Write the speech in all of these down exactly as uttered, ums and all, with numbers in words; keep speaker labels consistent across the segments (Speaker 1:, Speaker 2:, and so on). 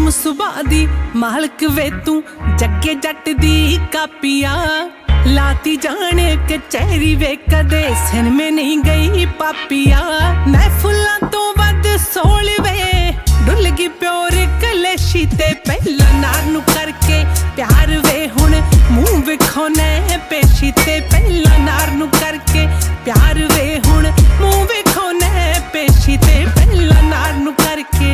Speaker 1: ਨਰਮ ਸੁਭਾਅ ਦੀ ਮਾਲਕ ਵੇ ਤੂੰ ਜੱਗੇ ਜੱਟ ਦੀ ਕਾਪੀਆ ਲਾਤੀ ਜਾਣੇ ਕਚਹਿਰੀ ਵੇ ਕਦੇ ਸਿਨਮੇ ਨਹੀਂ ਗਈ ਪਾਪੀਆ ਮੈਂ ਫੁੱਲਾਂ ਤੋਂ ਵੱਧ ਸੋਲ ਵੇ ਡੁੱਲ ਗਈ ਪਿਓਰ ਕਲੇਸ਼ੀ ਤੇ ਪਹਿਲਾਂ ਨਾਰ ਨੂੰ ਕਰਕੇ ਪਿਆਰ ਵੇ ਹੁਣ ਮੂੰਹ ਵਿਖਾਉਣੇ ਪੇਸ਼ੀ ਤੇ ਪਹਿਲਾਂ ਨਾਰ ਨੂੰ ਕਰਕੇ ਪਿਆਰ ਵੇ ਹੁਣ ਮੂੰਹ ਵਿਖਾਉਣੇ ਪੇਸ਼ੀ ਤੇ ਪਹਿਲਾਂ ਨਾਰ ਨੂੰ ਕਰਕੇ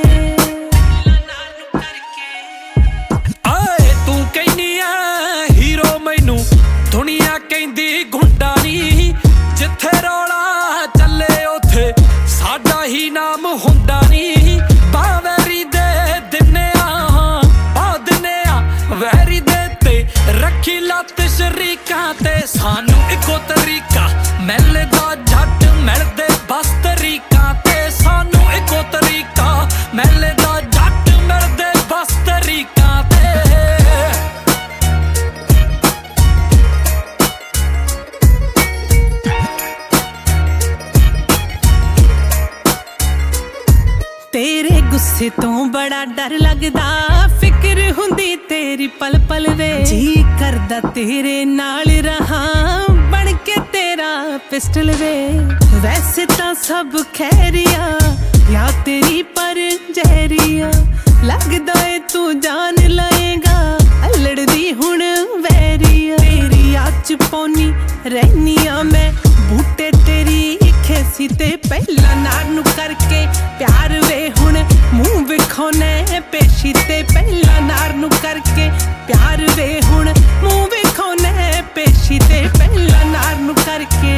Speaker 2: ਆਏ ਤੂੰ ਕਹਿੰਦੀ ਆ ਹੀਰੋ ਮੈਨੂੰ ਦੁਨੀਆ ਕਹਿੰਦੀ ਗੁੰਡਾ ਨੀ ਜਿੱਥੇ ਰੌਲਾ ਚੱਲੇ ਉੱਥੇ ਸਾਡਾ ਹੀ ਨਾਮ ਹੁੰਦਾ ਨੀ ਬਾਵੈਰੀ ਦੇ ਦਿਨੇ ਆ ਪਾ ਦਿਨੇ ਆ ਵੈਰੀ ਦੇ ਤੇ ਰੱਖੀ ਲੱਤ ਸ਼ਰੀਕਾਂ ਤੇ ਸਾਨੂੰ ਇੱਕੋ ਤਰੀਕਾ ਮਿਲਦਾ ਜੱਟ ਮਿਲਦੇ ਬਸ ਤਰੀਕਾਂ ਤੇ ਸਾਨੂੰ ਇੱਕੋ ਤਰੀਕਾ ਮਿਲਦਾ ਜੱਟ ਮਿਲਦੇ ਬਸ ਤਰੀਕਾਂ ਤੇ
Speaker 1: तेरे गुस्से तो बड़ा डर लगदा फिक्र हुंदी तेरी पल पल वे जी करदा तेरे नाल रहा बन के तेरा पिस्टल वे वैसे तां सब खैरिया या तेरी पर जहरिया लगदा है तू जान लाएगा अल्लड़ दी हुण वैरिया तेरी आच पौनी रहनिया मैं बूटे तेरी खेसी ते पहला नार नू करके प्यार वे हुण मूंह विखाउने पेशी ते पहला नार नू करके प्यार वे हुण मूंह विखाउने पेशी ते पहला नार नू करके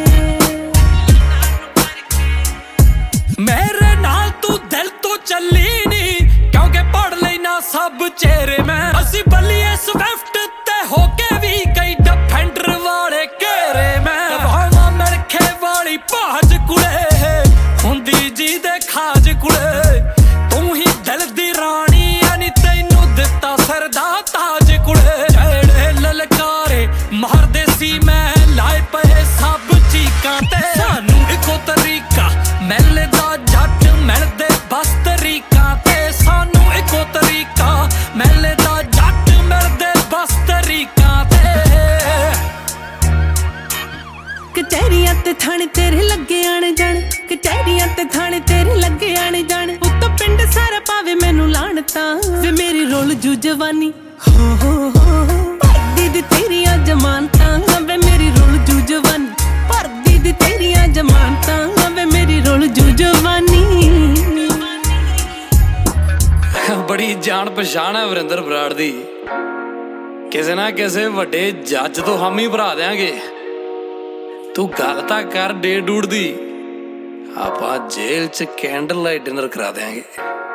Speaker 2: मेरे नाल तू दिल तो चली नी क्योंकि पढ़ लेना सब चेहरे में असी बलिए स्विफ्ट ते होके भी कई डिफेंडर वाले घेरे में वाला मिलखे वाली भाज कुड़े हुंदी जी दे खाज कुड़े तू ही दिल दी रानी यानी तैनू दिता सिर दा ताज कुड़े जेड़े ललकारे मारदे सी मैं लाए पे सब चीकां ते सानू इको तरीका मिलदा जट मिलदे बस तरीकां ते सानू इको तरीका मिलदा जट मिलदे बस तरीकां ते
Speaker 1: कचहरियां ते थाने तेरे लगे आने जाने कचहरियां ते थाने तेरे लगे आने जाने उत्तों पिंड सारा पावे मैनू लाणता वे मेरी रोल जू जवानी हो हो हो भरदी दी तेरियां जमानतां वे मेरी रोल जू जवानी भरदी दी तेरियां जमानतां वे मेरी रोल जू जवानी
Speaker 2: बड़ी जान पछाण है वरिंदर बराड़ दी किसे ना किसे वड्डे जज तो हम ही भरा देंगे तू गल तां कर डे डूड दी आपां जेल च कैंडल लाइट डिनर करा देंगे।